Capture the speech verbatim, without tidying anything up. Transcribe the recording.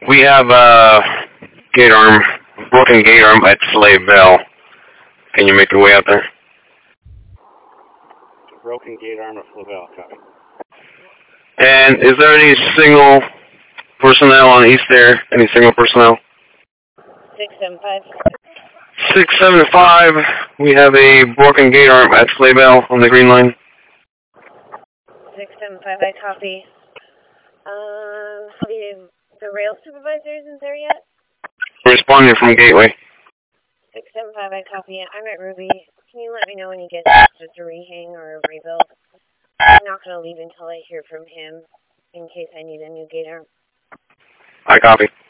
We have a gate arm, broken gate arm at Slave Bell. Can you make your way out there? Broken gate arm at Slave Bell, copy. And is there any single personnel on East there? Any single personnel? six seven five. six seven five, we have a broken gate arm at Slave Bell on the green line. six seven five, I copy. Um, the, the rail supervisor isn't there yet? Responding from Gateway. six seven five, I copy. I'm at Ruby. Can you let me know when he gets just a rehang or a rebuild? I'm not going to leave until I hear from him in case I need a new gate arm. I copy.